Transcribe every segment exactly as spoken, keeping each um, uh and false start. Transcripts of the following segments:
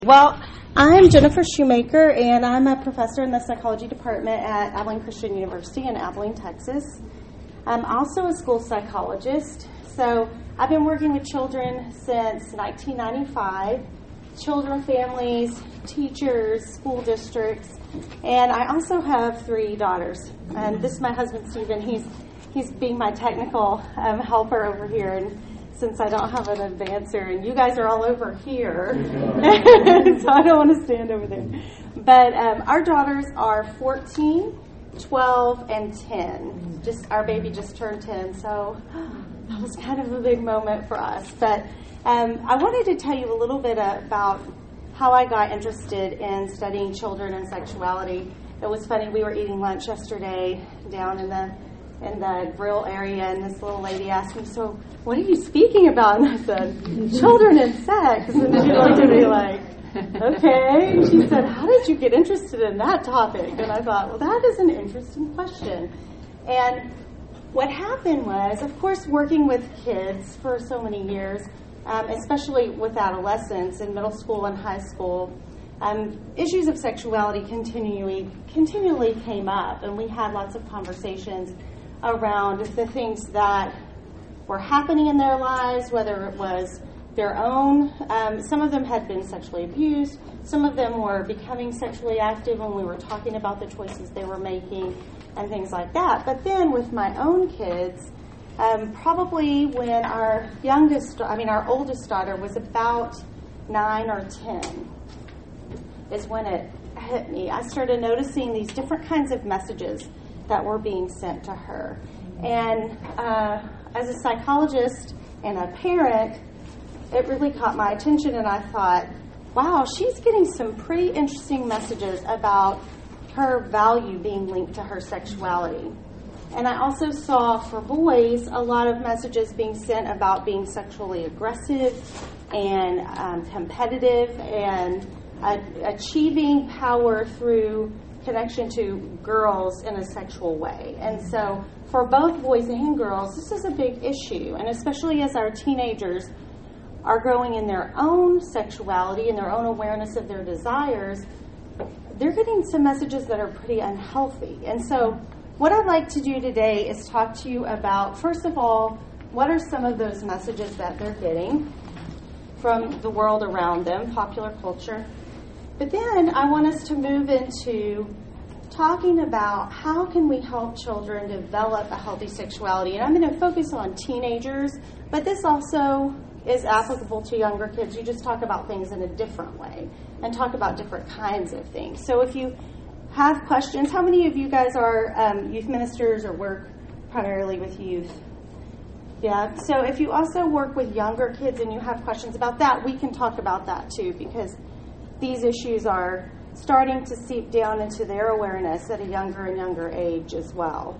Well, I'm Jennifer Shoemaker, and I'm a professor in the psychology department at Abilene Christian University in Abilene, Texas. I'm also a school psychologist, so I've been working with children since nineteen ninety-five, children, families, teachers, school districts, and I also have three daughters. And this is my husband, Stephen. He's he's being my technical um, helper over here, and since I don't have an advancer, and you guys are all over here, so I don't want to stand over there. But um, our daughters are fourteen, twelve, and ten. Just our baby just turned ten, so that was kind of a big moment for us. But um, I wanted to tell you a little bit about how I got interested in studying children and sexuality. It was funny, we were eating lunch yesterday down in the in the grill area, and this little lady asked me, so what are you speaking about? And I said, children and sex. And then she looked at me like, okay. And she said, how did you get interested in that topic? And I thought, well, that is an interesting question. And what happened was, of course, working with kids for so many years, um, especially with adolescents in middle school and high school, um, issues of sexuality continually, continually came up, and we had lots of conversations around the things that were happening in their lives, whether it was their own. Um, some of them had been sexually abused. Some of them were becoming sexually active when we were talking about the choices they were making and things like that. But then with my own kids, um, probably when our youngest, I mean our oldest daughter was about nine or ten, is when it hit me. I started noticing these different kinds of messages that were being sent to her. And uh, as a psychologist and a parent, it really caught my attention, and I thought, wow, she's getting some pretty interesting messages about her value being linked to her sexuality. And I also saw for boys a lot of messages being sent about being sexually aggressive and um, competitive and uh, achieving power through connection to girls in a sexual way. And so for both boys and girls, this is a big issue. And especially as our teenagers are growing in their own sexuality and their own awareness of their desires, they're getting some messages that are pretty unhealthy. And so what I'd like to do today is talk to you about, first of all, what are some of those messages that they're getting from the world around them, popular culture. But then I want us to move into talking about how can we help children develop a healthy sexuality. And I'm going to focus on teenagers, but this also is applicable to younger kids. You just talk about things in a different way and talk about different kinds of things. So if you have questions, how many of you guys are um, youth ministers or work primarily with youth? Yeah, so if you also work with younger kids and you have questions about that, we can talk about that too, because these issues are starting to seep down into their awareness at a younger and younger age as well.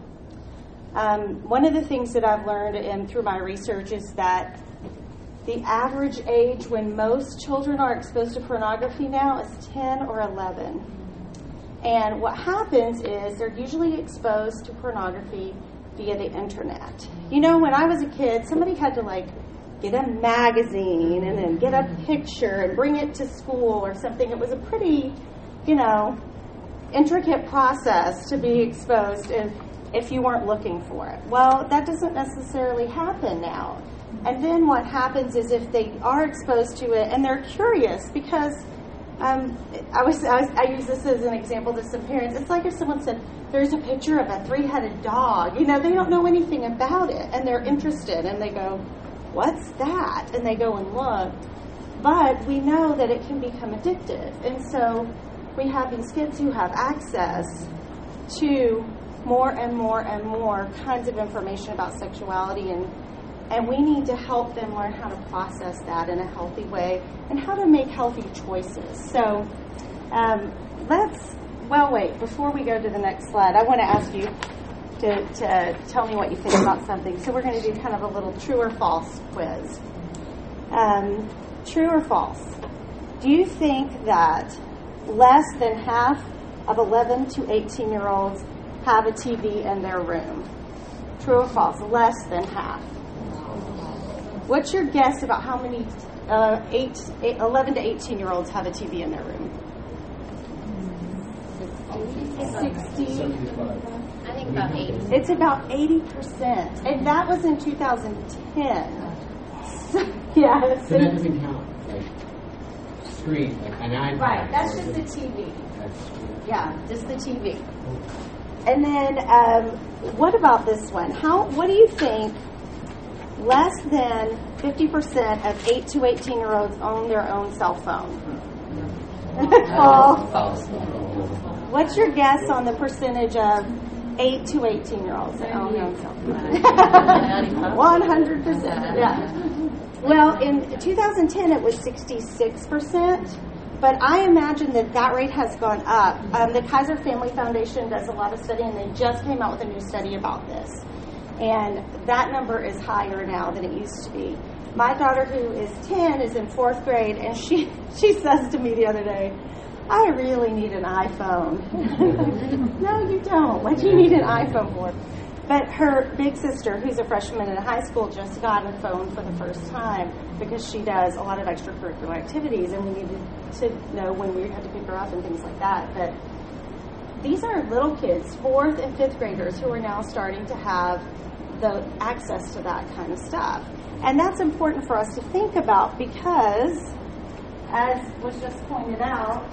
Um, one of the things that I've learned in, through my research is that the average age when most children are exposed to pornography now is ten or eleven. And what happens is they're usually exposed to pornography via the internet. You know, when I was a kid, somebody had to like get a magazine and then get a picture and bring it to school or something. It was a pretty, you know, intricate process to be exposed if, if you weren't looking for it. Well, that doesn't necessarily happen now. And then what happens is if they are exposed to it and they're curious, because um, I was, I was I use this as an example to some parents. It's like if someone said, there's a picture of a three-headed dog. You know, they don't know anything about it and they're interested and they go, what's that? And they go and look. But we know that it can become addictive. And so we have these kids who have access to more and more and more kinds of information about sexuality, and and we need to help them learn how to process that in a healthy way and how to make healthy choices. So um, let's, well, wait, before we go to the next slide, I want to ask you To, to tell me what you think about something. So we're going to do kind of a little true or false quiz. Um, true or false? Do you think that less than half of eleven to eighteen-year-olds have a T V in their room? True or false? Less than half. What's your guess about how many uh, eight, eight, eleven to eighteen year olds have a T V in their room? sixty. I think about eighty. It's about eighty percent. And that was in two thousand ten. So, yeah. So that doesn't count, like, screen, like an iPad. Right, that's or just the T V. That's, Yeah, just the T V. And then, um, what about this one? How? What do you think? Less than fifty percent of eight to eighteen year olds own their own cell phone. False. What's your guess on the percentage of eight to eighteen year olds that own their own cell phone? One hundred percent. Yeah. Well, in two thousand ten, it was sixty-six percent. But I imagine that that rate has gone up. Um, the Kaiser Family Foundation does a lot of study, and they just came out with a new study about this. And that number is higher now than it used to be. My daughter, who is ten, is in fourth grade, and she, she says to me the other day, I really need an iPhone. No, you don't. What do you need an iPhone for? But her big sister, who's a freshman in high school, just got a phone for the first time because she does a lot of extracurricular activities, and we needed to know when we had to pick her up and things like that. But these are little kids, fourth and fifth graders, who are now starting to have the access to that kind of stuff. And that's important for us to think about because, as was just pointed out,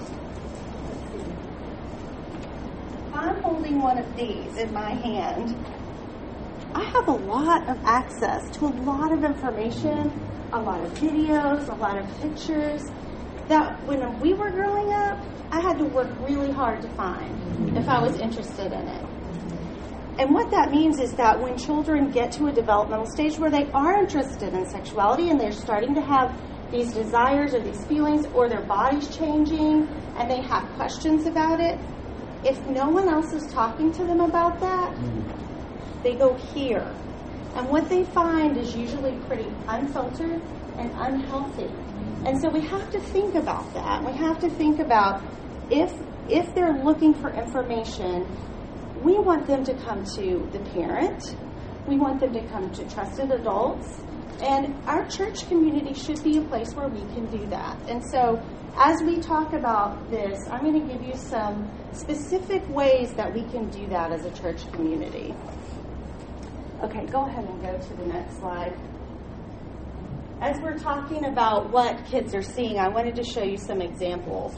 if I'm holding one of these in my hand, I have a lot of access to a lot of information, a lot of videos, a lot of pictures that when we were growing up, I had to work really hard to find if I was interested in it. And what that means is that when children get to a developmental stage where they are interested in sexuality and they're starting to have these desires or these feelings or their body's changing and they have questions about it, if no one else is talking to them about that, they go here. And what they find is usually pretty unfiltered and unhealthy. And so we have to think about that. We have to think about if if they're looking for information, we want them to come to the parent. We want them to come to trusted adults. And our church community should be a place where we can do that. And so as we talk about this, I'm going to give you some specific ways that we can do that as a church community. Okay, go ahead and go to the next slide. As we're talking about what kids are seeing, I wanted to show you some examples.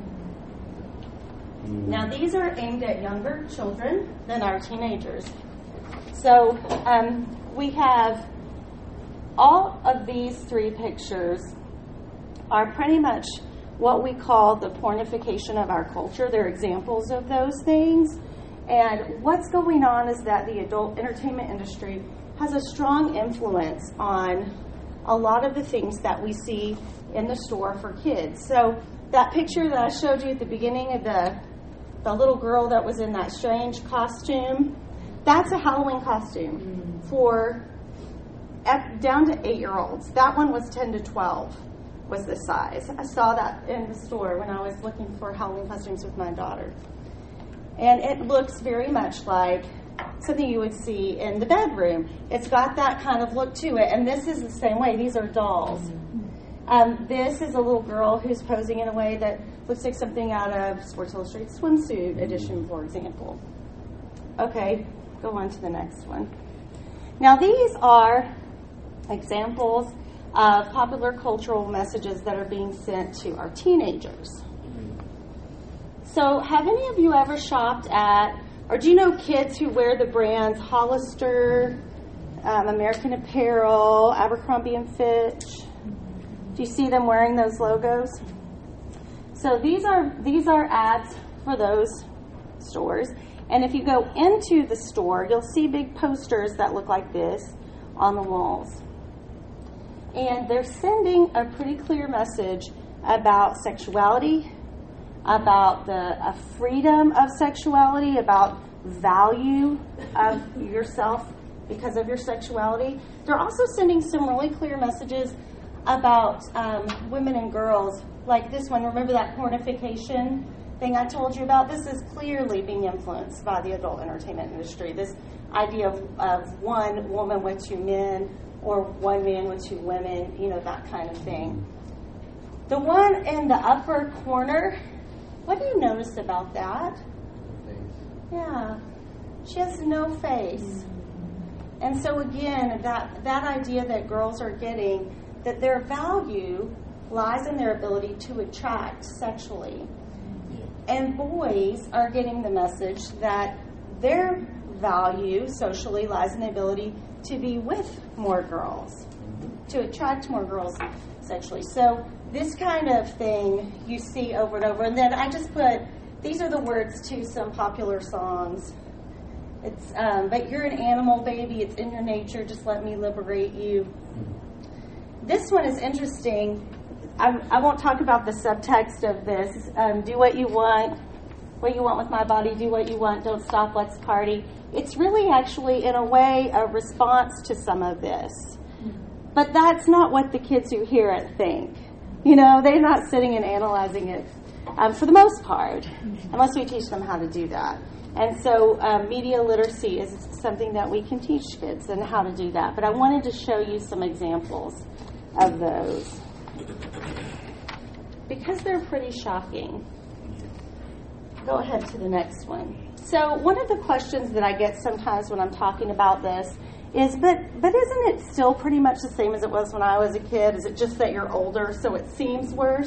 Now, these are aimed at younger children than our teenagers. So um, we have all of these three pictures are pretty much what we call the pornification of our culture. They're examples of those things. And what's going on is that the adult entertainment industry has a strong influence on a lot of the things that we see in the store for kids. So that picture that I showed you at the beginning of the the little girl that was in that strange costume, that's a Halloween costume mm. for at, down to eight-year-olds. That one was ten to twelve was the size. I saw that in the store when I was looking for Halloween costumes with my daughter. And it looks very much like something you would see in the bedroom. It's got that kind of look to it. And this is the same way. These are dolls. Um, this is a little girl who's posing in a way that looks like something out of Sports Illustrated swimsuit edition, for example. Okay, go on to the next one. Now, these are examples of popular cultural messages that are being sent to our teenagers. So, have any of you ever shopped at, or do you know kids who wear the brands Hollister, um, American Apparel, Abercrombie and Fitch? Do you see them wearing those logos? So these are these are ads for those stores. And if you go into the store, you'll see big posters that look like this on the walls. And they're sending a pretty clear message about sexuality, about the uh, freedom of sexuality, about value of yourself because of your sexuality. They're also sending some really clear messages about um, women and girls, like this one. Remember that pornification thing I told you about? This is clearly being influenced by the adult entertainment industry. This idea of, of one woman with two men, or one man with two women, you know, that kind of thing. The one in the upper corner, what do you notice about that? Yeah, she has no face. And so again, that, that idea that girls are getting, that their value lies in their ability to attract sexually. And boys are getting the message that their value socially lies in the ability to be with more girls, to attract more girls sexually. So this kind of thing you see over and over. And then I just put, these are the words to some popular songs. It's, um, but you're an animal, baby. It's in your nature. Just let me liberate you. This one is interesting. I, I won't talk about the subtext of this. Um, do what you want, what you want with my body. Do what you want. Don't stop. Let's party. It's really actually, in a way, a response to some of this. But that's not what the kids who hear it think. You know, they're not sitting and analyzing it um, for the most part, unless we teach them how to do that. And so um, media literacy is something that we can teach kids and how to do that. But I wanted to show you some examples of those because they're pretty shocking. Go ahead to the next one. So one of the questions that I get sometimes when I'm talking about this is, but but isn't it still pretty much the same as it was when I was a kid? Is it just that you're older, so it seems worse?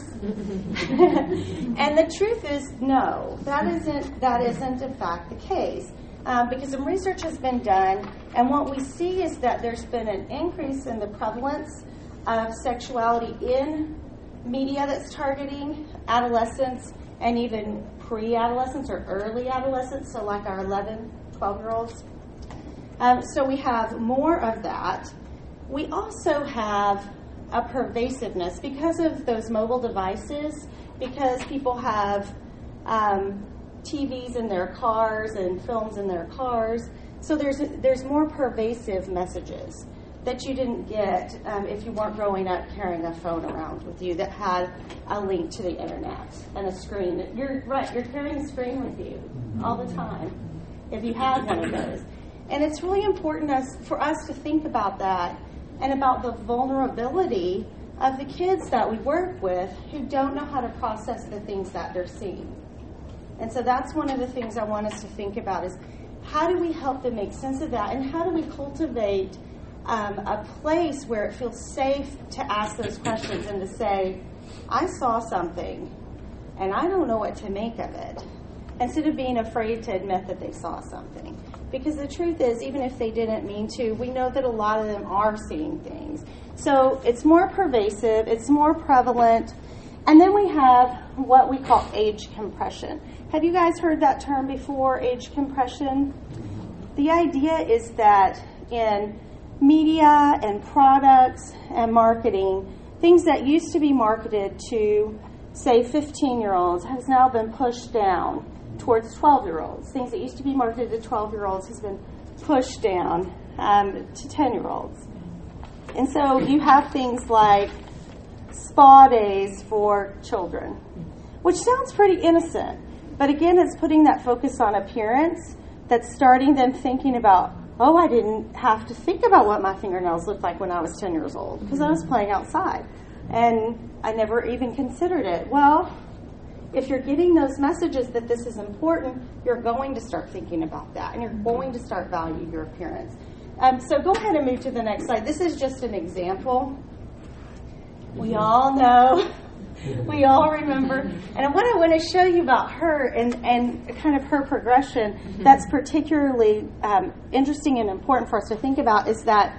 And the truth is, no, that isn't that isn't in fact the case. Um, because some research has been done, and what we see is that there's been an increase in the prevalence of sexuality in media that's targeting adolescents and even pre-adolescents or early adolescents, so like our eleven, twelve-year-olds. Um, so we have more of that. We also have a pervasiveness because of those mobile devices, because people have um, T Vs in their cars and films in their cars. So there's there's more pervasive messages that you didn't get um, if you weren't growing up carrying a phone around with you that had a link to the internet and a screen. You're right, you're carrying a screen with you all the time if you had one of those. And it's really important us, for us to think about that and about the vulnerability of the kids that we work with who don't know how to process the things that they're seeing. And so that's one of the things I want us to think about is how do we help them make sense of that, and how do we cultivate um, a place where it feels safe to ask those questions and to say, I saw something and I don't know what to make of it, instead of being afraid to admit that they saw something. Because the truth is, even if they didn't mean to, we know that a lot of them are seeing things. So it's more pervasive, it's more prevalent. And then we have what we call age compression. Have you guys heard that term before, age compression? The idea is that in media and products and marketing, things that used to be marketed to, say, fifteen-year-olds has now been pushed down towards twelve-year-olds. Things that used to be marketed to twelve-year-olds has been pushed down um, to ten-year-olds. And so you have things like spa days for children, which sounds pretty innocent. But again, it's putting that focus on appearance that's starting them thinking about, oh, I didn't have to think about what my fingernails looked like when I was ten years old because I was playing outside. And I never even considered it. Well, if you're getting those messages that this is important, you're going to start thinking about that, and you're going to start valuing your appearance. Um, so go ahead and move to the next slide. This is just an example. We all know, we all remember. And what I want to show you about her and, and kind of her progression that's particularly um, interesting and important for us to think about is that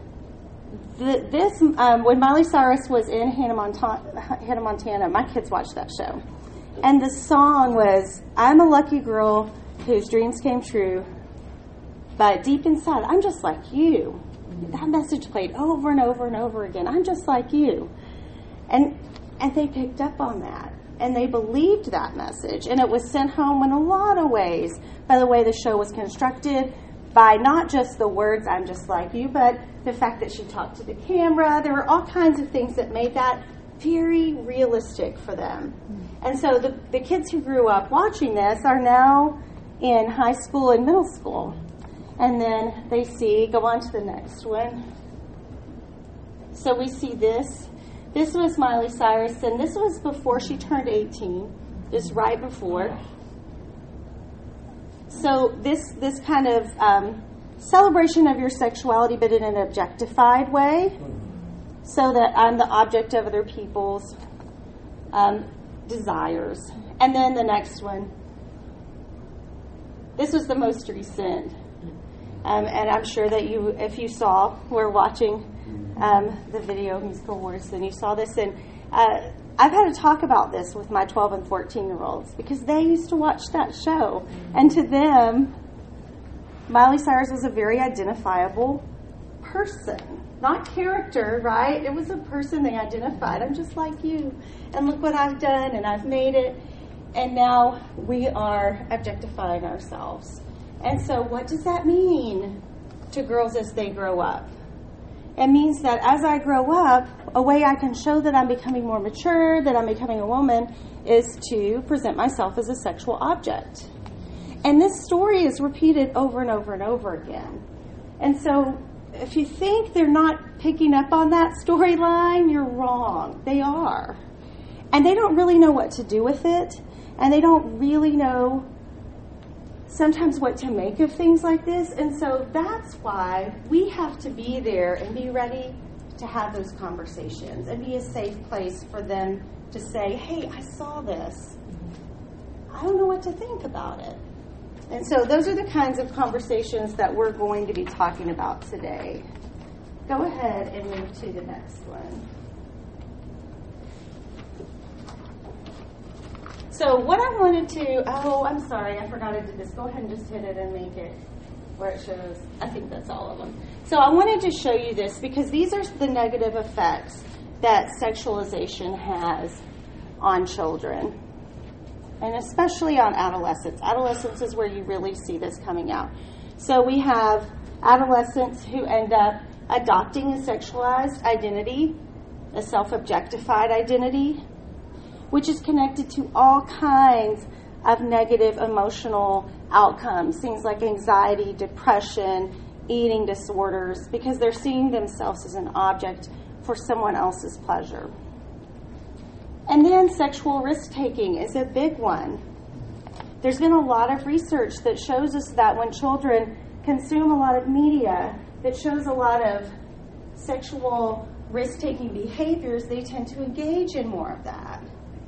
the, this, um, when Miley Cyrus was in Hannah Montana, Hannah Montana, my kids watched that show. And the song was, I'm a lucky girl whose dreams came true, but deep inside, I'm just like you. That message played over and over and over again. I'm just like you. And and they picked up on that. And they believed that message. And it was sent home in a lot of ways by the way the show was constructed, by not just the words, I'm just like you, but the fact that she talked to the camera. There were all kinds of things that made that very realistic for them. And so the, the kids who grew up watching this are now in high school and middle school. And then they see, go on to the next one. So we see this. This was Miley Cyrus, and this was before she turned eighteen, just right before. So this this kind of um, celebration of your sexuality, but in an objectified way, so that I'm the object of other people's um, desires. And then the next one. This was the most recent. Um, and I'm sure that you, if you saw, were watching um, the video Musical Wars, then you saw this. And uh, I've had to talk about this with my twelve and fourteen-year-olds because they used to watch that show. And to them, Miley Cyrus was a very identifiable person. Not character, right? It was a person they identified. I'm just like you. And look what I've done, and I've made it. And now we are objectifying ourselves. And so what does that mean to girls as they grow up? It means that as I grow up, a way I can show that I'm becoming more mature, that I'm becoming a woman, is to present myself as a sexual object. And this story is repeated over and over and over again. And so if you think they're not picking up on that storyline, you're wrong. They are. And they don't really know what to do with it. And they don't really know sometimes what to make of things like this. And so that's why we have to be there and be ready to have those conversations and be a safe place for them to say, hey, I saw this. I don't know what to think about it. And so those are the kinds of conversations that we're going to be talking about today. Go ahead and move to the next one. So what I wanted to, oh, I'm sorry, I forgot I did this. Go ahead and just hit it and make it where it shows. I think that's all of them. So I wanted to show you this because these are the negative effects that sexualization has on children, and especially on adolescents. Adolescence is where you really see this coming out. So we have adolescents who end up adopting a sexualized identity, a self-objectified identity, which is connected to all kinds of negative emotional outcomes, things like anxiety, depression, eating disorders, because they're seeing themselves as an object for someone else's pleasure. And then sexual risk-taking is a big one. There's been a lot of research that shows us that when children consume a lot of media that shows a lot of sexual risk-taking behaviors, they tend to engage in more of that.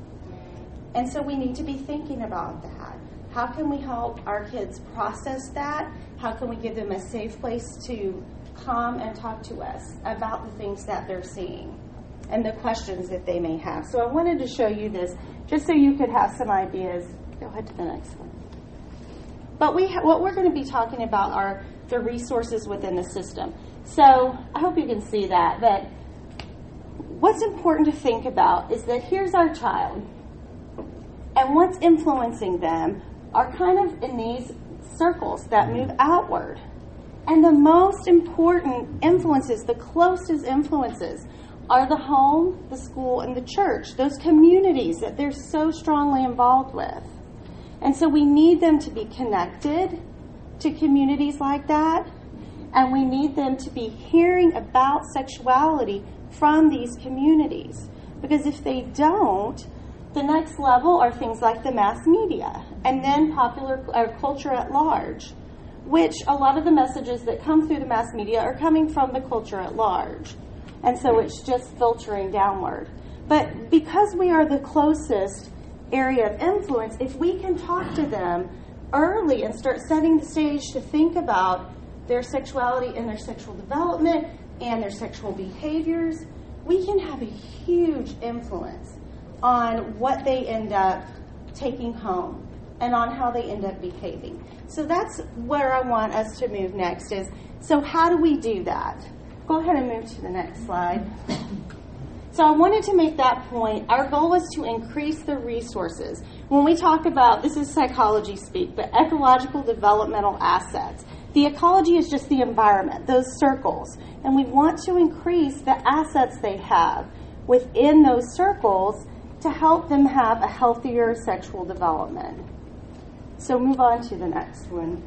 And so we need to be thinking about that. How can we help our kids process that? How can we give them a safe place to come and talk to us about the things that they're seeing and the questions that they may have? So I wanted to show you this just so you could have some ideas. Go ahead to the next one. But we ha- what we're going to be talking about are the resources within the system. So I hope you can see that. But what's important to think about is that here's our child. And what's influencing them are kind of in these circles that move outward. And the most important influences, the closest influences, are the home, the school, and the church, those communities that they're so strongly involved with. And so we need them to be connected to communities like that, and we need them to be hearing about sexuality from these communities. Because if they don't, the next level are things like the mass media and then popular uh, culture at large, which a lot of the messages that come through the mass media are coming from the culture at large. And so it's just filtering downward. But because we are the closest area of influence, if we can talk to them early and start setting the stage to think about their sexuality and their sexual development and their sexual behaviors, we can have a huge influence on what they end up taking home and on how they end up behaving. So that's where I want us to move next is, so how do we do that? Go ahead and move to the next slide. So I wanted to make that point. Our goal was to increase the resources. When we talk about, this is psychology speak, but ecological developmental assets. The ecology is just the environment, those circles. And we want to increase the assets they have within those circles to help them have a healthier sexual development. So move on to the next one.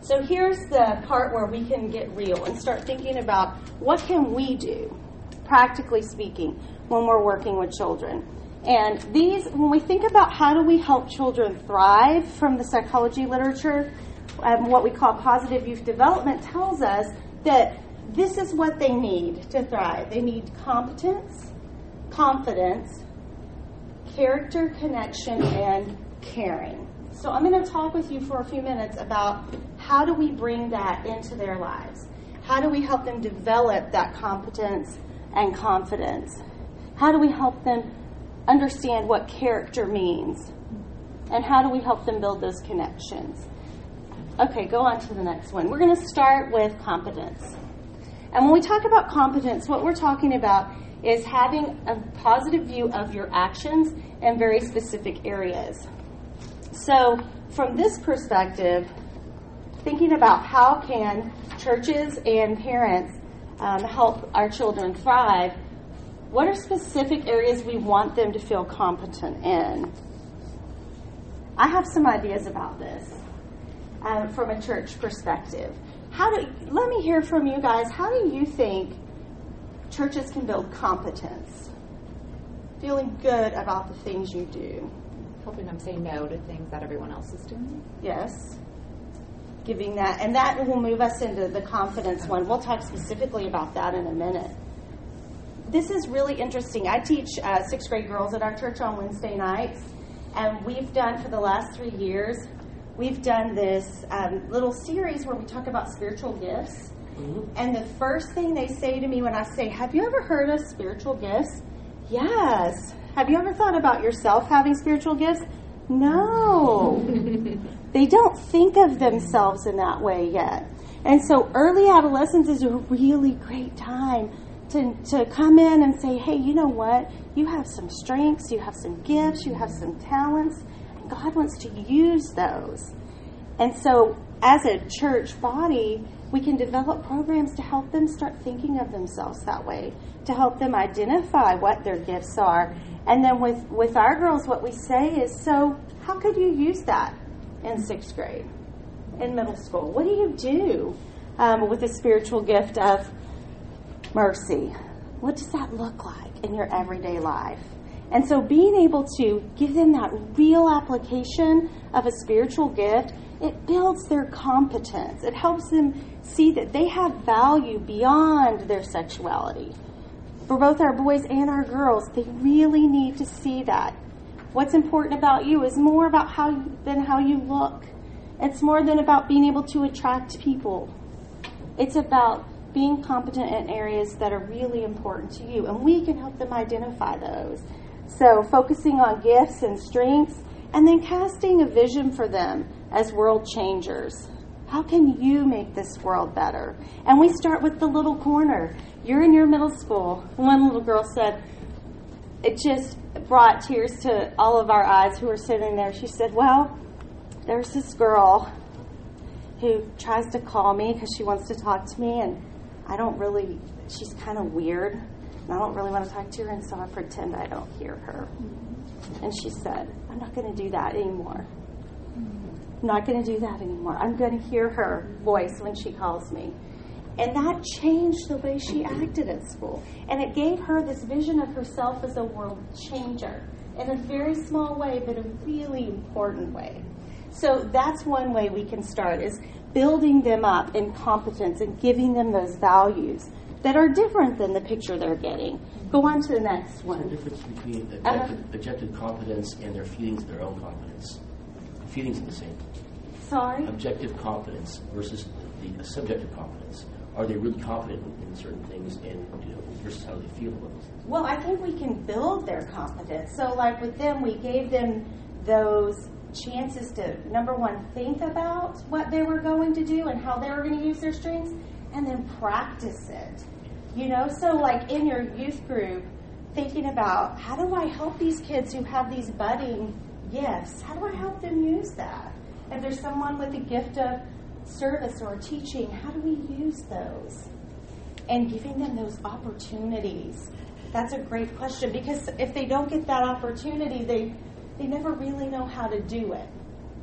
So here's the part where we can get real and start thinking about what can we do, practically speaking, when we're working with children. And these, when we think about how do we help children thrive from the psychology literature, um, what we call positive youth development tells us that this is what they need to thrive. They need competence, confidence, character, connection, and caring. So I'm going to talk with you for a few minutes about how do we bring that into their lives? How do we help them develop that competence and confidence? How do we help them understand what character means? And how do we help them build those connections? Okay, go on to the next one. We're going to start with competence. And when we talk about competence, what we're talking about is having a positive view of your actions in very specific areas. So from this perspective, thinking about how can churches and parents um, help our children thrive, what are specific areas we want them to feel competent in? I have some ideas about this um, from a church perspective. How do? Let me hear from you guys. How do you think churches can build competence? Feeling good about the things you do. Helping them say no to things that everyone else is doing. Yes. Giving that. And that will move us into the confidence one. We'll talk specifically about that in a minute. This is really interesting. I teach uh, sixth grade girls at our church on Wednesday nights. And we've done, for the last three years, we've done this um, little series where we talk about spiritual gifts. Mm-hmm. And the first thing they say to me when I say, have you ever heard of spiritual gifts? Yes. Have you ever thought about yourself having spiritual gifts? No. They don't think of themselves in that way yet. And so early adolescence is a really great time to, to come in and say, hey, you know what? You have some strengths, you have some gifts, you have some talents, and God wants to use those. And so as a church body, we can develop programs to help them start thinking of themselves that way, to help them identify what their gifts are. And then with, with our girls, what we say is, so how could you use that in sixth grade, in middle school? What do you do um, with the spiritual gift of mercy? What does that look like in your everyday life? And so being able to give them that real application of a spiritual gift, it builds their competence. It helps them see that they have value beyond their sexuality. For both our boys and our girls, they really need to see that. What's important about you is more about how you, than how you look. It's more than about being able to attract people. It's about being competent in areas that are really important to you, and we can help them identify those. So focusing on gifts and strengths, and then casting a vision for them as world changers. How can you make this world better? And we start with the little corner. You're in your middle school. One little girl said, it just brought tears to all of our eyes who were sitting there. She said, well, there's this girl who tries to call me because she wants to talk to me, and I don't really, she's kind of weird, and I don't really want to talk to her, and so I pretend I don't hear her. And she said, I'm not going to do that anymore. I'm not going to do that anymore. I'm going to hear her voice when she calls me. And that changed the way she acted at school. And it gave her this vision of herself as a world changer in a very small way, but a really important way. So that's one way we can start, is building them up in competence and giving them those values that are different than the picture they're getting. Go on to the next one. What's the difference between objective, Uh-huh. objective competence and their feelings of their own competence? Feelings are the same. Sorry? Objective competence versus the subjective competence. Are they really confident in certain things, and you know, versus how they feel about those things? Well, I think we can build their competence. So like with them, we gave them those chances to, number one, think about what they were going to do and how they were going to use their strengths, and then practice it. You know, so like in your youth group, thinking about, how do I help these kids who have these budding gifts? How do I help them use that? If there's someone with a gift of service or teaching, how do we use those? And giving them those opportunities. That's a great question, because if they don't get that opportunity, they they never really know how to do it.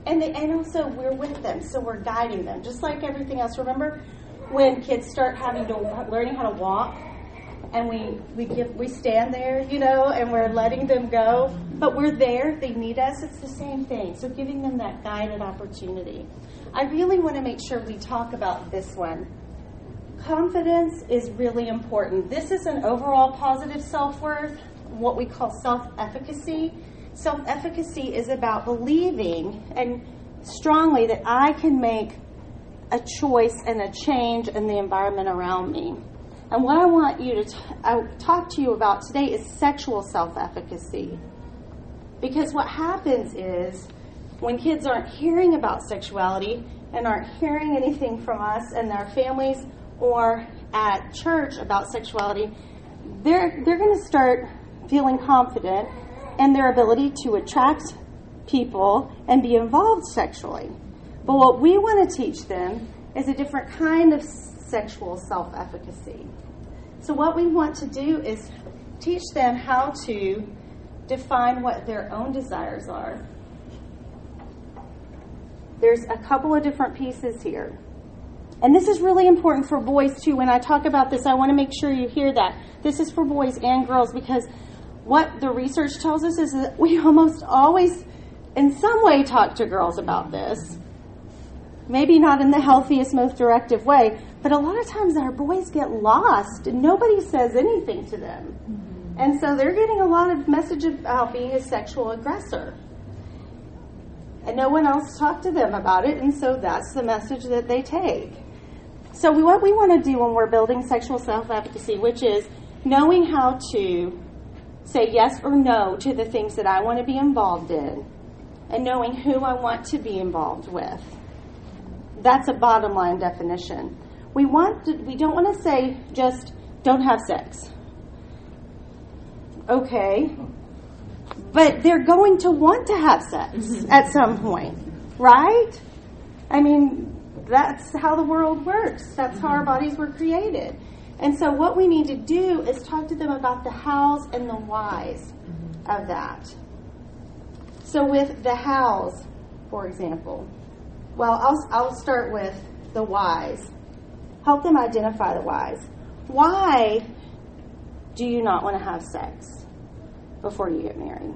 And, they, and also we're with them, so we're guiding them, just like everything else. Remember when kids start having to learning how to walk, and we we give we stand there, you know, and we're letting them go, but we're there. They need us. It's the same thing. So giving them that guided opportunity. I really want to make sure we talk about this one. Confidence is really important. This is an overall positive self-worth, what we call self-efficacy. Self-efficacy is about believing and strongly that I can make a choice and a change in the environment around me. And what I want you to t- I talk to you about today is sexual self-efficacy. Because what happens is when kids aren't hearing about sexuality and aren't hearing anything from us and their families or at church about sexuality, they're they're going to start feeling confident in their ability to attract people and be involved sexually. But what we want to teach them is a different kind of sexual self-efficacy. So what we want to do is teach them how to define what their own desires are. There's a couple of different pieces here. And this is really important for boys too. When I talk about this, I want to make sure you hear that. This is for boys and girls, because what the research tells us is that we almost always, in some way, talk to girls about this. Maybe not in the healthiest, most directive way, but a lot of times our boys get lost and nobody says anything to them. Mm-hmm. And so they're getting a lot of message about being a sexual aggressor. And no one else talked to them about it, and so that's the message that they take. So we, what we want to do when we're building sexual self-efficacy, which is knowing how to say yes or no to the things that I want to be involved in, and knowing who I want to be involved with. That's a bottom line definition. We want to, we don't want to say just don't have sex. Okay. But they're going to want to have sex at some point, right? I mean, that's how the world works. That's how our bodies were created. And so what we need to do is talk to them about the hows and the whys of that. So with the hows, for example, well, I'll, I'll start with the whys. Help them identify the whys. Why do you not want to have sex before you get married?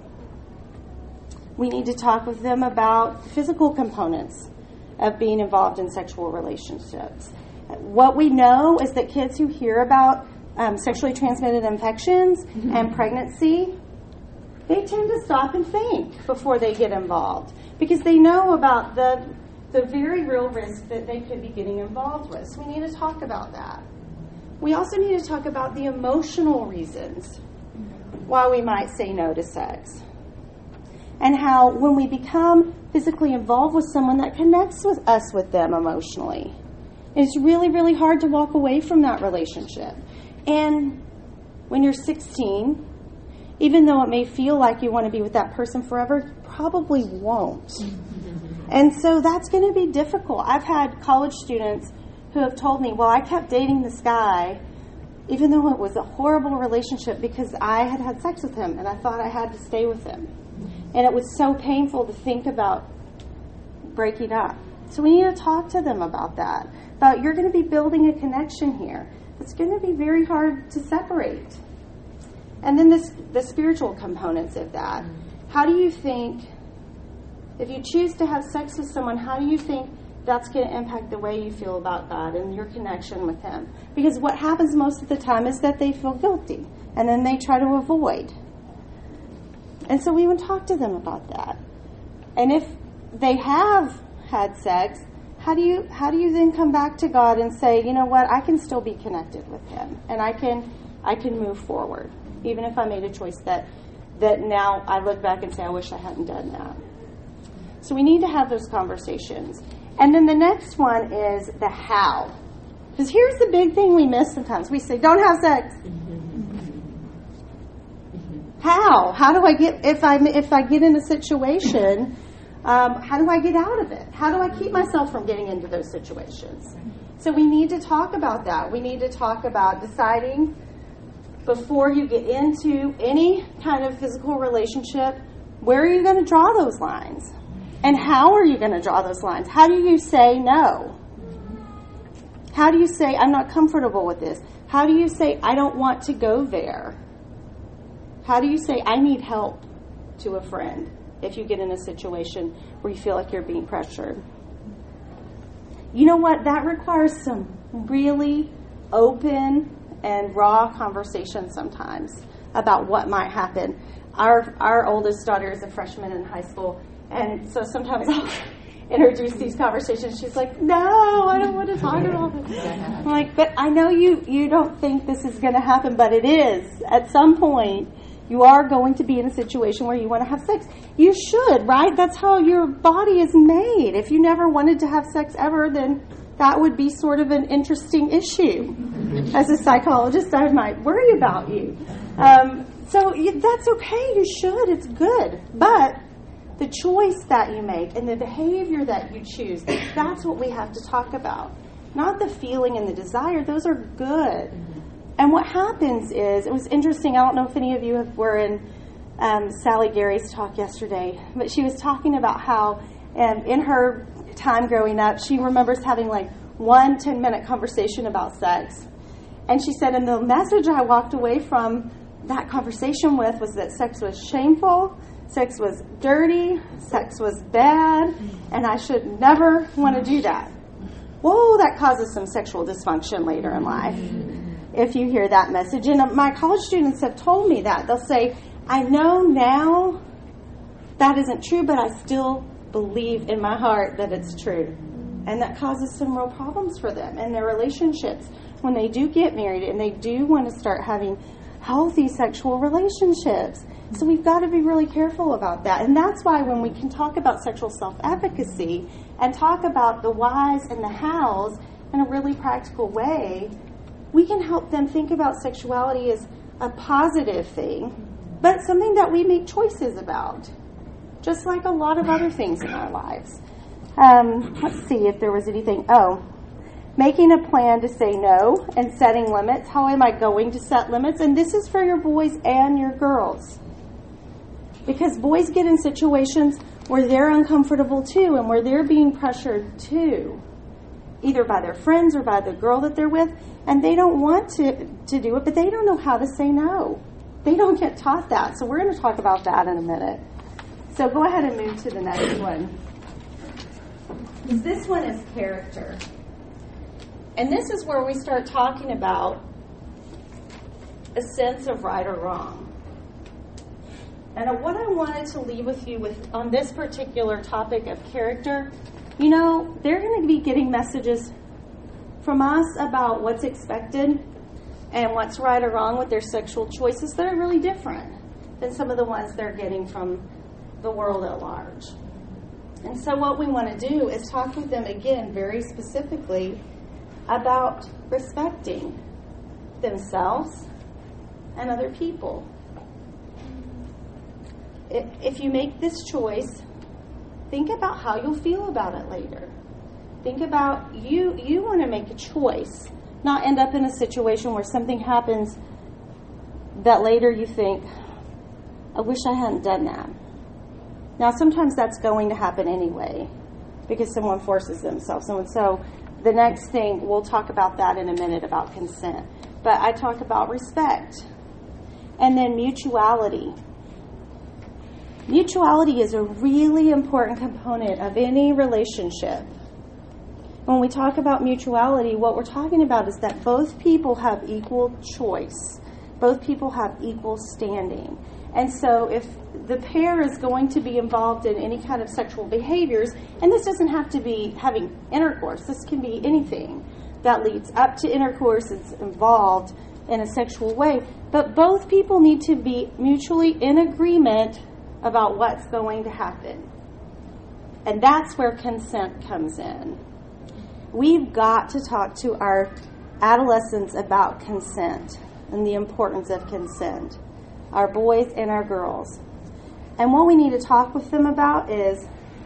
We need to talk with them about the physical components of being involved in sexual relationships. What we know is that kids who hear about um, sexually transmitted infections mm-hmm. and pregnancy, they tend to stop and think before they get involved because they know about the the very real risk that they could be getting involved with. So we need to talk about that. We also need to talk about the emotional reasons why we might say no to sex. And how when we become physically involved with someone, that connects with us with them emotionally. It's really, really hard to walk away from that relationship. And when you're sixteen, even though it may feel like you want to be with that person forever, you probably won't. And so that's going to be difficult. I've had college students who have told me, well, I kept dating this guy even though it was a horrible relationship because I had had sex with him and I thought I had to stay with him. And it was so painful to think about breaking up. So we need to talk to them about that. About you're going to be building a connection here. It's going to be very hard to separate. And then this, the spiritual components of that. How do you think, if you choose to have sex with someone, how do you think that's going to impact the way you feel about God and your connection with Him? Because what happens most of the time is that they feel guilty, and then they try to avoid. And so we would talk to them about that. And if they have had sex, how do you how do you then come back to God and say, you know what, I can still be connected with Him, and I can I can move forward, even if I made a choice that that now I look back and say, I wish I hadn't done that. So we need to have those conversations. And then the next one is the how. Because here's the big thing we miss sometimes. We say, don't have sex. How? How do I get, if I if I get in a situation, um, how do I get out of it? How do I keep myself from getting into those situations? So we need to talk about that. We need to talk about deciding before you get into any kind of physical relationship, where are you going to draw those lines? And how are you going to draw those lines? How do you say no? How do you say, I'm not comfortable with this? How do you say, I don't want to go there? How do you say, I need help to a friend if you get in a situation where you feel like you're being pressured? You know what? That requires some really open and raw conversation sometimes about what might happen. Our our oldest daughter is a freshman in high school, and so sometimes I'll introduce these conversations. She's like, no, I don't want to talk about this. I'm like, but I know you, you don't think this is going to happen, but it is. At some point, you are going to be in a situation where you want to have sex. You should, right? That's how your body is made. If you never wanted to have sex ever, then that would be sort of an interesting issue. As a psychologist, I might worry about you. Um, so you, that's okay. You should. It's good. But the choice that you make and the behavior that you choose, that's what we have to talk about. Not the feeling and the desire. Those are good. And what happens is, it was interesting, I don't know if any of you have, were in um, Sally Gary's talk yesterday, but she was talking about how um, in her time growing up, she remembers having like one ten-minute conversation about sex. And she said, and the message I walked away from that conversation with was that sex was shameful, sex was dirty, sex was bad, and I should never want to do that. Whoa, that causes some sexual dysfunction later in life. If you hear that message. And my college students have told me that. They'll say, I know now that isn't true, but I still believe in my heart that it's true. And that causes some real problems for them in their relationships when they do get married and they do want to start having healthy sexual relationships. So we've got to be really careful about that. And that's why when we can talk about sexual self-efficacy and talk about the whys and the hows in a really practical way, we can help them think about sexuality as a positive thing, but something that we make choices about, just like a lot of other things in our lives. Um, let's see if there was anything. Oh, making a plan to say no and setting limits. How am I going to set limits? And this is for your boys and your girls. Because boys get in situations where they're uncomfortable too and where they're being pressured too, either by their friends or by the girl that they're with, and they don't want to, to do it, but they don't know how to say no. They don't get taught that. So we're going to talk about that in a minute. So go ahead and move to the next one. This one is character. And this is where we start talking about a sense of right or wrong. And what I wanted to leave with you with on this particular topic of character, you know, they're going to be getting messages from us about what's expected and what's right or wrong with their sexual choices that are really different than some of the ones they're getting from the world at large. And so what we want to do is talk with them again very specifically about respecting themselves and other people. If you make this choice, think about how you'll feel about it later. Think about you, you want to make a choice, not end up in a situation where something happens that later you think, I wish I hadn't done that. Now, sometimes that's going to happen anyway because someone forces themselves. And so the next thing, we'll talk about that in a minute about consent. But I talk about respect and then mutuality. Mutuality is a really important component of any relationship. When we talk about mutuality, what we're talking about is that both people have equal choice. Both people have equal standing. And so if the pair is going to be involved in any kind of sexual behaviors, and this doesn't have to be having intercourse, this can be anything that leads up to intercourse, it's involved in a sexual way, but both people need to be mutually in agreement about what's going to happen. And that's where consent comes in. We've got to talk to our adolescents about consent and the importance of consent, our boys and our girls. And what we need to talk with them about is,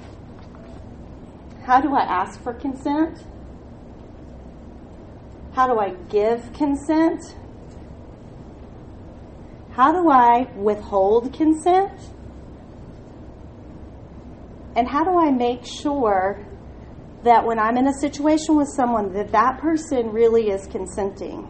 how do I ask for consent? How do I give consent? How do I withhold consent? And how do I make sure that when I'm in a situation with someone that that person really is consenting?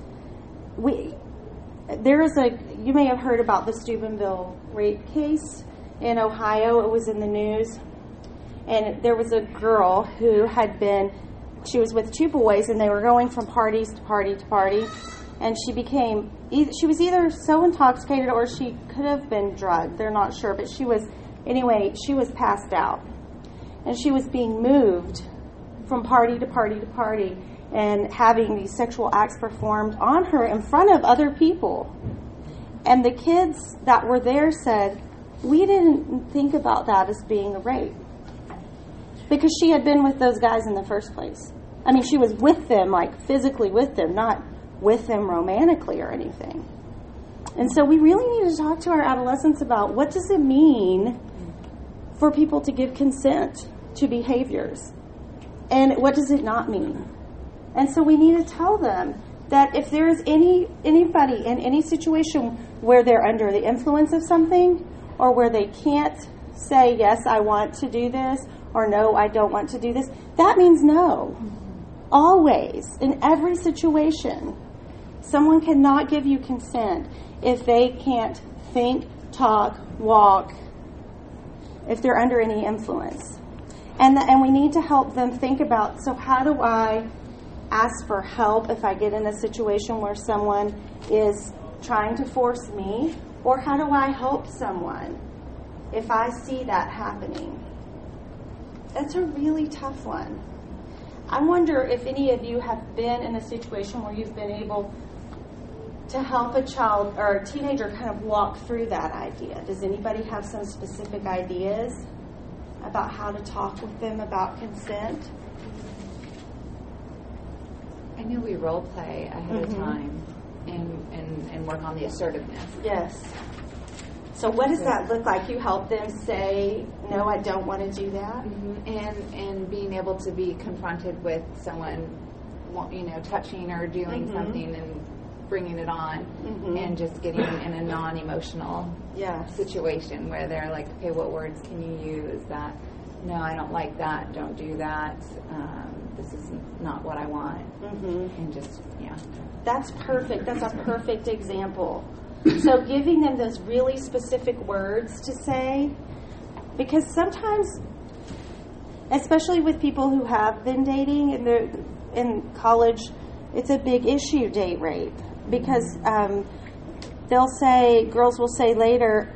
We, there is a, you may have heard about the Steubenville rape case in Ohio. It was in the news. And there was a girl who had been, she was with two boys, and they were going from parties to party to party. And she became, she was either so intoxicated or she could have been drugged. They're not sure. But she was, anyway, she was passed out. And she was being moved from party to party to party and having these sexual acts performed on her in front of other people. And the kids that were there said, we didn't think about that as being a rape. Because she had been with those guys in the first place. I mean, she was with them, like physically with them, not with them romantically or anything. And so we really need to talk to our adolescents about what does it mean for people to give consent to behaviors? And what does it not mean? And so we need to tell them that if there is any anybody in any situation where they're under the influence of something, or where they can't say, yes, I want to do this, or no, I don't want to do this, that means no. Always, in every situation, someone cannot give you consent if they can't think, talk, walk, if they're under any influence. And, the, and we need to help them think about, so how do I ask for help if I get in a situation where someone is trying to force me? Or how do I help someone if I see that happening? That's a really tough one. I wonder if any of you have been in a situation where you've been able to help a child or a teenager kind of walk through that idea. Does anybody have some specific ideas about how to talk with them about consent? I know we role play ahead Mm-hmm. of time and, and, and work on the assertiveness. Yes. So what does that look like? You help them say, no, I don't want to do that? Mm-hmm. And and being able to be confronted with someone, you know, touching or doing Mm-hmm. something and bringing it on, Mm-hmm. and just getting in a non-emotional Yes. situation where they're like, okay, what words can you use? That, no, I don't like that. Don't do that. Um, this is not what I want. Mm-hmm. And just, yeah. That's perfect. That's a perfect example. So giving them those really specific words to say, because sometimes, especially with people who have been dating and they're in college, it's a big issue, date rape, because um, they'll say, girls will say later,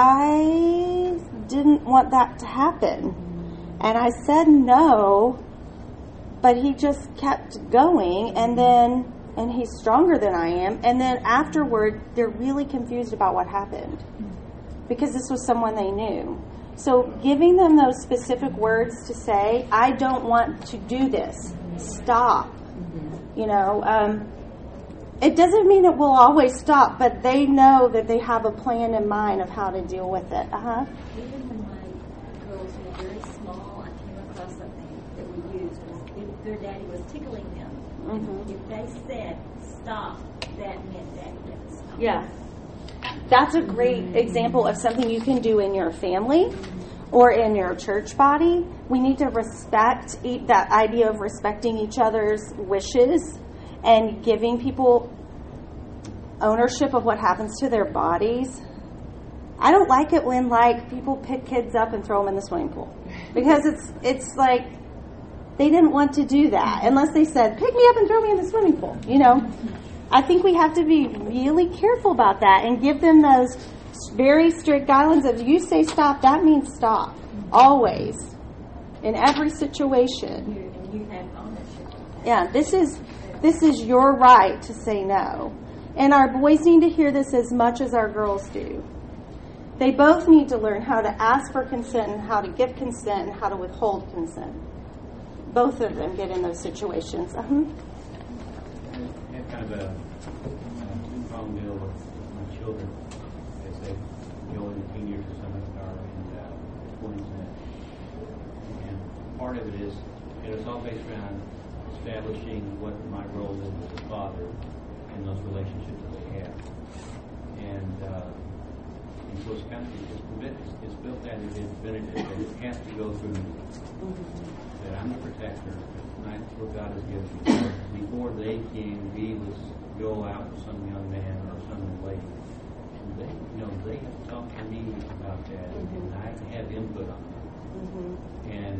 I didn't want that to happen. And I said no, but he just kept going, and then and he's stronger than I am. And then afterward, they're really confused about what happened because this was someone they knew. So giving them those specific words to say, I don't want to do this. Stop. You know, um, it doesn't mean it will always stop, but they know that they have a plan in mind of how to deal with it. Uh-huh. Even when my girls were very small, I came across something that we used was if their daddy was tickling them. Mm-hmm. If they said stop, that meant daddy didn't stop. Yeah. That's a great example of something you can do in your family or in your church body. We need to respect e- that idea of respecting each other's wishes and giving people ownership of what happens to their bodies. I don't like it when like people pick kids up and throw them in the swimming pool because it's it's like they didn't want to do that unless they said, pick me up and throw me in the swimming pool. You know, I think we have to be really careful about that and give them those very strict guidelines of you say stop, that means stop. Always. In every situation. You, and you have ownership. Yeah, this is this is your right to say no. And our boys need to hear this as much as our girls do. They both need to learn how to ask for consent and how to give consent and how to withhold consent. Both of them get in those situations. Uh-huh. I have kind of a, a two-pronged deal with my children as they go into teen years or some of them are in uh, twenties. And part of it is, it is all based around establishing what my role is as a father in those relationships that they have. And, uh, and so so it's kind of, it's, permit- it's, it's built that it is Benedict, that it has to go through me. That I'm the protector, and that's what God has given me. Before they can be with, go out with some young man or some young lady, they, you know, they have to talk to me about that, and I have input on that. And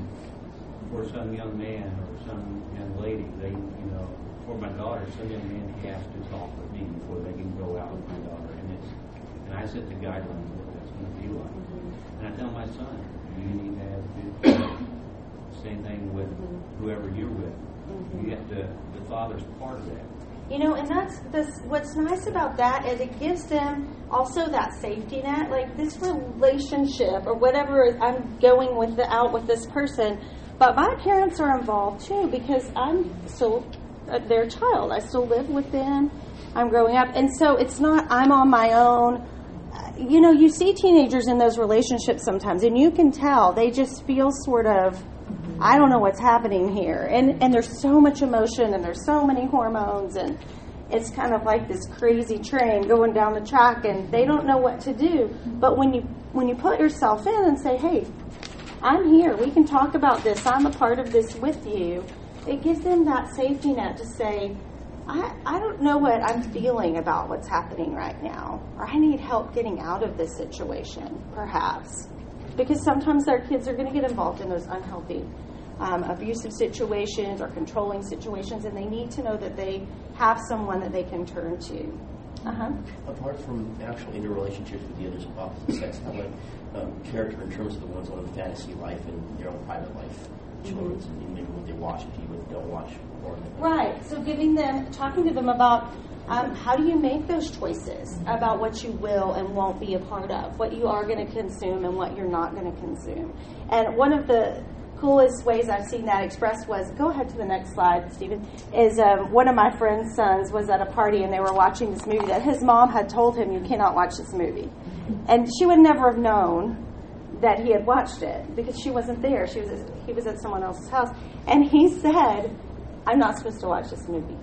for some young man or some young lady, they, you know, for my daughter, some young man has to talk with me before they can go out with my daughter, and it's, and I set the guidelines of what that's going to be like. And I tell my son, you need to have good. Same thing with whoever you're with. You have to. The father's part of that. You know, and that's this. What's nice about that is it gives them also that safety net. Like this relationship or whatever I'm going with the, out with this person, but my parents are involved too because I'm still their child. I still live with them. I'm growing up, and so it's not I'm on my own. You know, you see teenagers in those relationships sometimes, and you can tell they just feel sort of. I don't know what's happening here. And and there's so much emotion and there's so many hormones and it's kind of like this crazy train going down the track and they don't know what to do. But when you when you put yourself in and say, hey, I'm here. We can talk about this. I'm a part of this with you. It gives them that safety net to say, I, I don't know what I'm feeling about what's happening right now. Or I need help getting out of this situation, perhaps. Because sometimes their kids are going to get involved in those unhealthy, um, abusive situations or controlling situations, and they need to know that they have someone that they can turn to. Uh-huh. Apart from actual interrelationships with the others of opposite sex, how about um, character in terms of the ones on a fantasy life and their own private life, children's, mm-hmm. and maybe what they watch T V, what they don't watch, or right. So giving them, talking to them about. Um, how do you make those choices about what you will and won't be a part of, what you are going to consume and what you're not going to consume? And one of the coolest ways I've seen that expressed was, go ahead to the next slide, Stephen, is um, one of my friend's sons was at a party and they were watching this movie that his mom had told him, you cannot watch this movie. And she would never have known that he had watched it because she wasn't there. She was he was at someone else's house. And he said, I'm not supposed to watch this movie.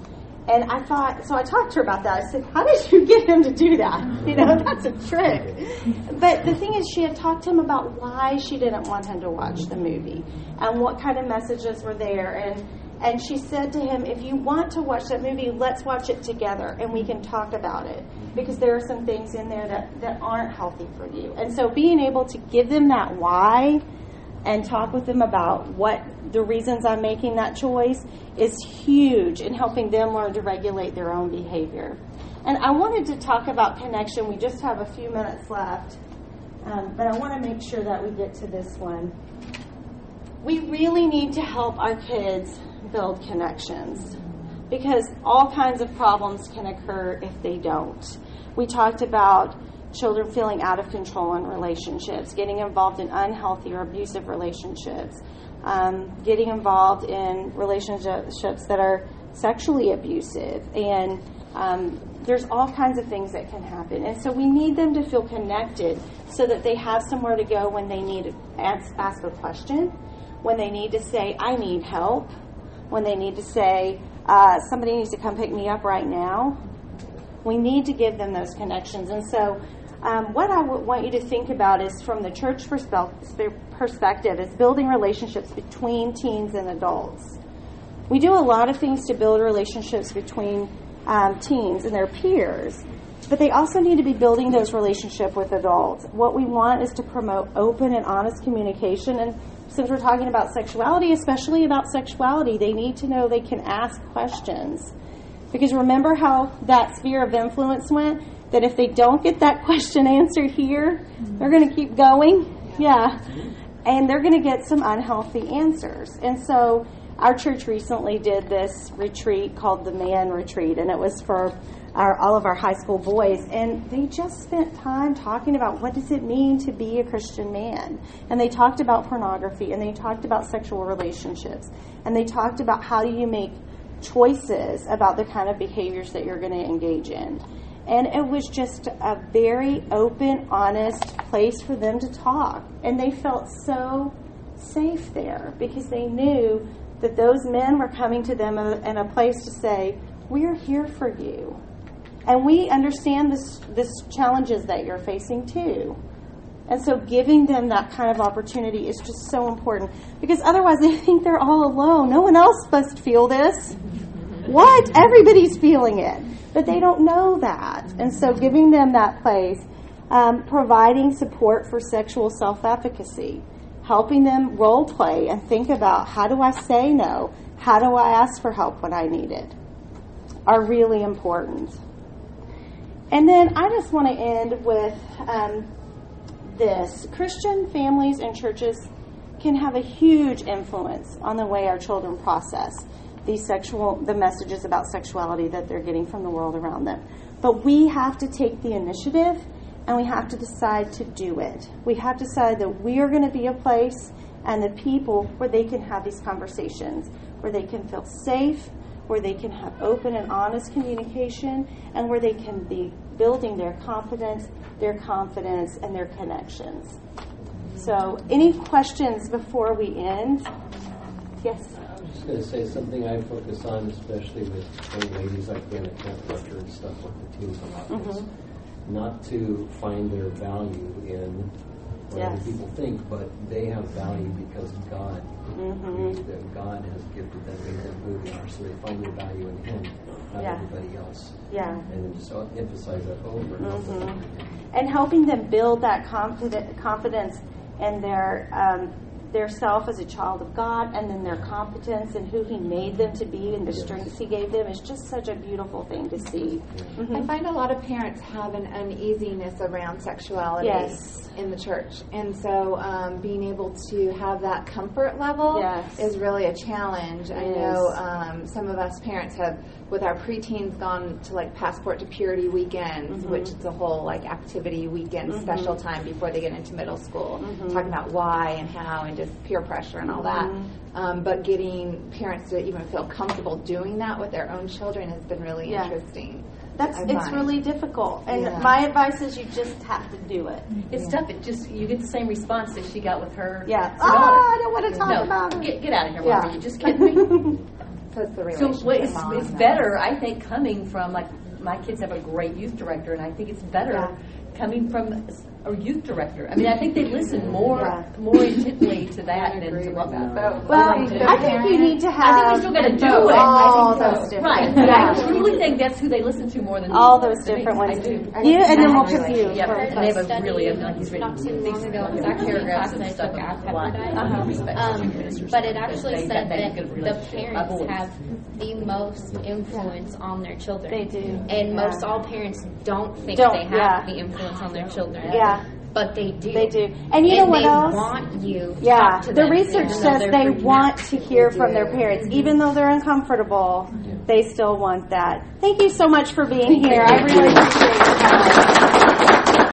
And I thought, so I talked to her about that. I said, how did you get him to do that? You know, that's a trick. But the thing is, she had talked to him about why she didn't want him to watch the movie and what kind of messages were there. And, and she said to him, if you want to watch that movie, let's watch it together and we can talk about it. Because there are some things in there that, that aren't healthy for you. And so being able to give them that why and talk with them about what the reasons I'm making that choice is huge in helping them learn to regulate their own behavior. And I wanted to talk about connection. We just have a few minutes left, um, but I want to make sure that we get to this one. We really need to help our kids build connections because all kinds of problems can occur if they don't. We talked about children feeling out of control in relationships, getting involved in unhealthy or abusive relationships, um, getting involved in relationships that are sexually abusive, and um, there's all kinds of things that can happen. And so we need them to feel connected so that they have somewhere to go when they need to ask, ask a question, when they need to say, I need help, when they need to say, uh, somebody needs to come pick me up right now. We need to give them those connections. And so um, what I w- want you to think about is from the church perspe- perspective is building relationships between teens and adults. We do a lot of things to build relationships between um, teens and their peers, but they also need to be building those relationships with adults. What we want is to promote open and honest communication. And since we're talking about sexuality, especially about sexuality, they need to know they can ask questions. Because remember how that sphere of influence went? That if they don't get that question answered here, they're going to keep going. Yeah. And they're going to get some unhealthy answers. And so our church recently did this retreat called the Man Retreat, and it was for our, all of our high school boys. And they just spent time talking about what does it mean to be a Christian man. And they talked about pornography, and they talked about sexual relationships. And they talked about how do you make choices about the kind of behaviors that you're going to engage in. And it was just a very open, honest place for them to talk. And they felt so safe there because they knew that those men were coming to them in a place to say, we're here for you. And we understand this, this challenges that you're facing too. And so giving them that kind of opportunity is just so important. Because otherwise they think they're all alone. No one else must feel this. What? Everybody's feeling it. But they don't know that. And so giving them that place, um, providing support for sexual self-efficacy, helping them role play and think about, how do I say no? How do I ask for help when I need it? Are really important. And then I just want to end with um, this. Christian families and churches can have a huge influence on the way our children process these sexual, the messages about sexuality that they're getting from the world around them. But we have to take the initiative, and we have to decide to do it. We have to decide that we are going to be a place and the people where they can have these conversations, where they can feel safe, where they can have open and honest communication, and where they can be building their confidence, their confidence, and their connections. So, any questions before we end? Yes? I was just going to say something I focus on, especially with young ladies like me in the camp lecture and stuff with the teens a lot, Mm-hmm. is not to find their value in what Yes. other people think, but they have value because God Mm-hmm. created them. God has gifted them, made them who they are, so they find their value in Him, not Yeah. everybody else. Yeah. And then just emphasize that over and over. Mhm. And helping them build that confident, confidence in their um, their self as a child of God, and then their competence and who He made them to be and the Yes. strengths He gave them is just such a beautiful thing to see. I Mhm. find a lot of parents have an uneasiness around sexuality Yes. in the church. And so um, being able to have that comfort level Yes. is really a challenge. I It know is. um, some of us parents have, with our preteens, gone to like Passport to Purity weekends, Mhm. which is a whole like activity weekend Mhm. special time before they get into middle school, Mhm. talking about why and how and just peer pressure and all that. Mhm. Um, but getting parents to even feel comfortable doing that with their own children has been really Yeah. interesting. That's I it's find. really difficult. And Yeah. my advice is you just have to do it. It's tough. It just you get the same response that she got with her. Yeah. daughter. Oh, I don't want to talk no, about it. Get, get out of here, Yeah. Mom. You just kidding me? So it's the So relationship. what it's, mom it's and better, I think, coming from, like, my kids have a great youth director, and I think it's better Yeah. coming from a youth director. I mean, I think they listen more Yeah. more intently to that than to what that. Well, I think I think you need to I have think we still got to do it. all I think those so. different. Right. But Yeah. I truly think that's who they listen to more than all those to me. different ones. I do. You and then we'll pick you. Yeah, for and they have a study really, like he's written not too long these ago, you it's know, actually a paragraphs class and that I stuff took at a lot. Pepperdine. Uh-huh. Respect Um, to ministers. but it actually They've said got that good the relationship. I've parents always- have the most influence on their children. They do. And Yeah. most all parents don't think Don't, they have yeah. the influence on their children. Yeah. But they do. They do. And you know what they else? want you to Yeah, talk to the them, research even though says they're they freaking want out. to hear from their parents. Even though they're uncomfortable, they still want that. Thank you so much for being here. I really appreciate your time.